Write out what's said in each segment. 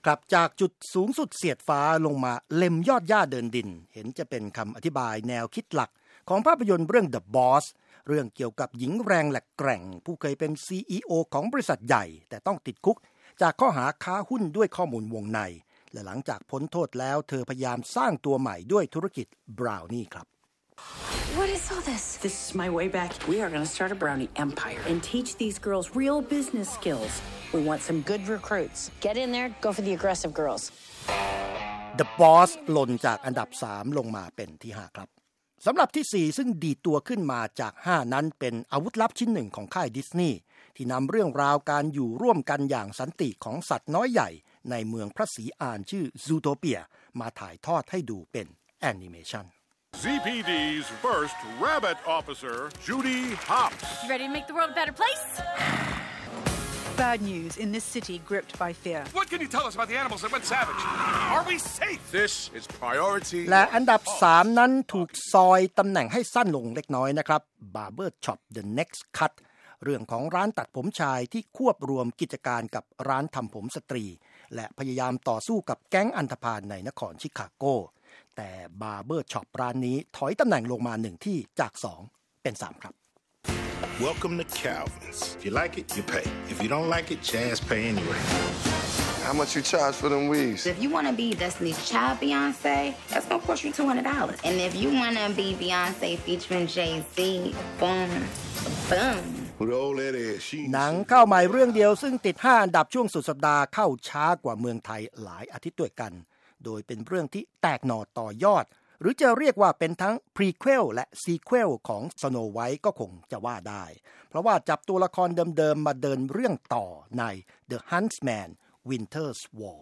กลับจากจุดสูงสุดเสียดฟ้าลงมาเล็มยอดหญ้าเดินดินเห็นจะเป็นคำอธิบายแนวคิดหลักของภาพยนตร์เรื่อง The Boss เรื่องเกี่ยวกับหญิงแรงและแกร่งผู้เคยเป็น CEO ของบริษัทใหญ่แต่ต้องติดคุกจากข้อหาค้าหุ้นด้วยข้อมูลวงในและหลังจากพ้นโทษแล้วเธอพยายามสร้างตัวใหม่ด้วยธุรกิจ Brownie ครับ What is all this? This is my way back. We are going to start a brownie empire and teach these girls real business skills. We want some good recruits. Get in there, go for the aggressive girls. The Boss หล่นจากอันดับ3ลงมาเป็นที่5ครับสำหรับที่4ซึ่งดีดตัวขึ้นมาจาก5นั้นเป็นอาวุธลับชิ้นหนึ่งของค่ายดิสนีย์ที่นำเรื่องราวการอยู่ร่วมกันอย่างสันติของสัตว์น้อยใหญ่ในเมืองพระศรีอานชื่อ Zootopia มาถ่ายทอดให้ดูเป็นแอนิเมชัน ZPD's first rabbit officer, Judy Hopps. You ready to make the world a better place? Bad news in this city gripped by fear. What can you tell us about the animals that went savage? Are we safe? This is priority. และอันดับ3นั้นถูกซอยตำแหน่งให้สั้นลงเล็กน้อยนะครับ Barber Shop The Next Cut เรื่องของร้านตัดผมชายที่ควบรวมกิจการกับร้านทำผมสตรีและพยายามต่อสู้กับแก๊งอันธพาลในนครชิคาโกแต่ Barber Shop ร้านนี้ถอยตำแหน่งลงมา1ที่จาก2เป็น3ครับ Welcome to Calvin's. If you like it, you pay. If you don't like it, Chaz pay anyway. How much you charge for them weaves? If you want to be Destiny's Child Beyonce, that's going to cost you $200. And if you want to be Beyonce featuring Jay-Z, boom, boom. หนังเข้าใหม่เรื่องเดียวซึ่งติด5อันดับช่วงสุดสัปดาห์เข้าช้ากว่าเมืองไทยหลายอาทิตย์ด้วยกันโดยเป็นเรื่องที่แตกหน่อต่อยอดหรือจะเรียกว่าเป็นทั้ง prequel และ sequel ของ Snow White ก็คงจะว่าได้เพราะว่าจับตัวละครเดิมๆมาเดินเรื่องต่อใน The Huntsman Winter's War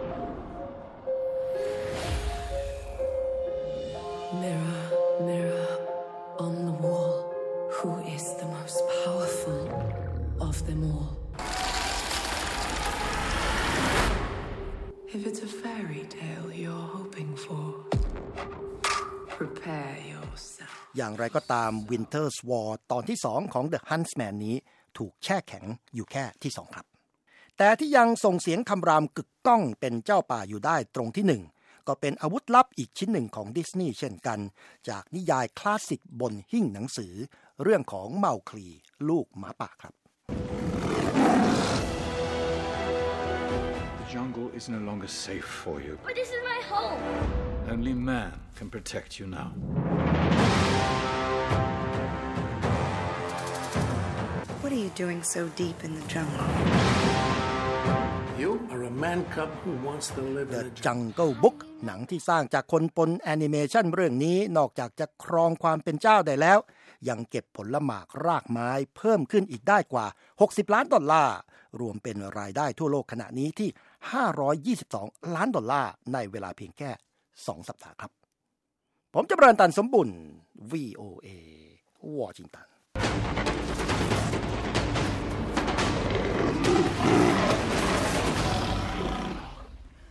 Mirror, mirror on the wall, who is the most powerful of them all? If it's a fairy tale you're hoping for, prepare yourself. อย่างไรก็ตาม Winter's War ตอนที่2ของ The Huntsman นี้ถูกแช่แข็งอยู่แค่ที่2ครับแต่ที่ยังส่งเสียงคำรามกึกก้องเป็นเจ้าป่าอยู่ได้ตรงที่1ก็เป็นอาวุธลับอีกชิ้นหนึ่งของดิสนีย์เช่นกันจากนิยายคลาสสิกบนหิ้งหนังสือเรื่องของเมาคลีลูกหมาป่าครับ The jungle is no longer safe for you. But this is my home. Only man can protect you now. What are you doing so deep in the jungle? You are a man cub who wants to live The in a Jungle Book หนังที่สร้างจากคนปนแอนิเมชันเรื่องนี้นอกจากจะครองความเป็นเจ้าได้แล้วยังเก็บผลหมากรากไม้เพิ่มขึ้นอีกได้กว่า$60 ล้านรวมเป็นรายได้ทั่วโลกขณะนี้ที่$522 ล้านในเวลาเพียงแค่2 สัปดาห์ครับผมจำเริญตันสมบุญ VOA วอชิงตัน